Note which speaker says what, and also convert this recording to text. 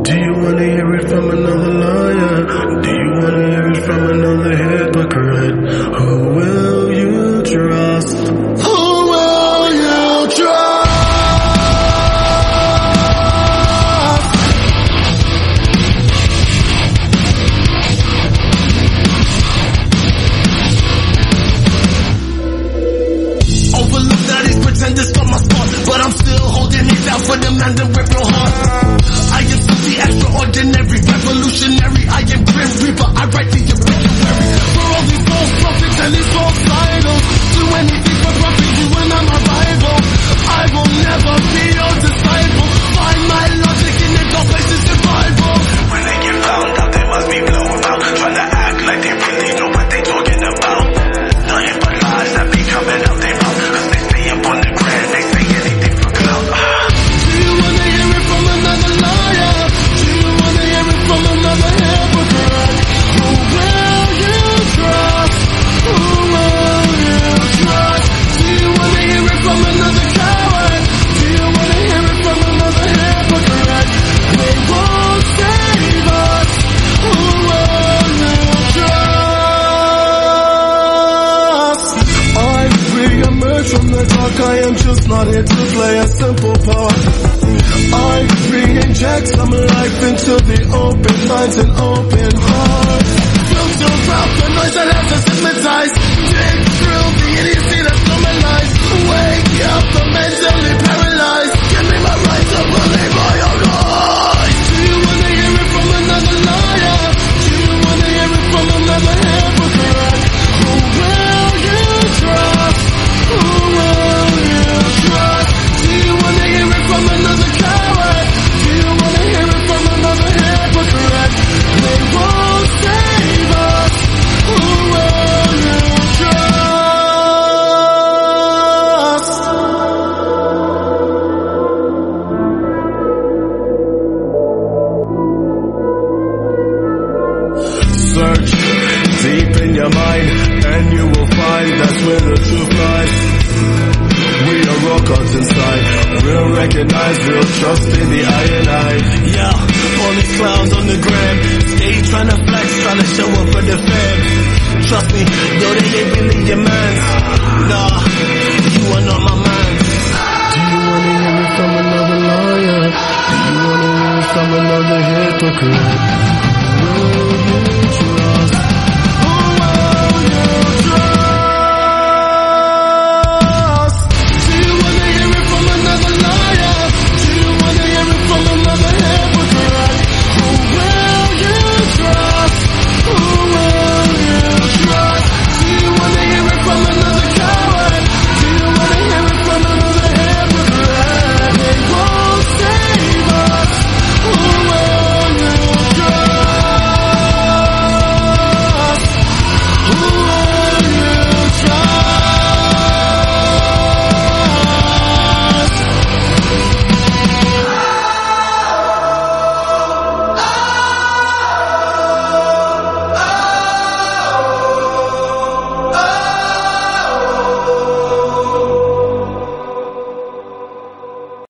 Speaker 1: Do you wanna hear it from another liar? Do you wanna hear it from another hypocrite? Who will you trust? Who will you trust?
Speaker 2: Overlook now these pretenders for my spot, but I'm still holding it down for them and the rip real hard. I am still the extraordinary, revolutionary. I am Grim Reaper, I write the obituary. For all these false prophets and these false idols, do anything for profit, you and I'm a rival. I will never be your disciple. Find my logic in the dark places survival.
Speaker 3: When they get found out, they must be blown out. Trying to act like they really know what they talking about. Nothing but lies that be coming out their mouth. Cause they stay up on the grand, they say anything for clout.
Speaker 2: Do you wanna hear it from another liar? Do you wanna hear it from another hypocrite? Who will you trust? Who will you trust? Do you wanna hear it from another coward? Do you wanna hear it from another hypocrite? They won't save us. Who will you trust? I re-emerge from the dark. I am just not here to play a simple part. I re-inject some life into the open minds and open hearts. Filter out the noise that has us hypnotized. Dig through the idiocy that's normalized. Wake up the mentally paralyzed. Give me my right to believe my own eyes. Do you wanna hear it from another liar? Do you wanna hear it from another hypocrite? Who will you trust? Who will you trust? Do you wanna hear it from another coward? Do you wanna hear it from another hypocrite? They won't save us. Who will you trust?
Speaker 1: Search deep in your mind, and you will find that's where the truth lies. We are raw gods inside. We'll recognize, we'll trust in the I and I.
Speaker 2: Yeah, all these clowns on the gram, stay trying to flex, trying to show up for the fam. Trust me, though they ain't really your mans. Nah, you are not my man.
Speaker 1: Do you wanna hear it from another liar? Do you wanna hear it from another hypocrite? Will you trust?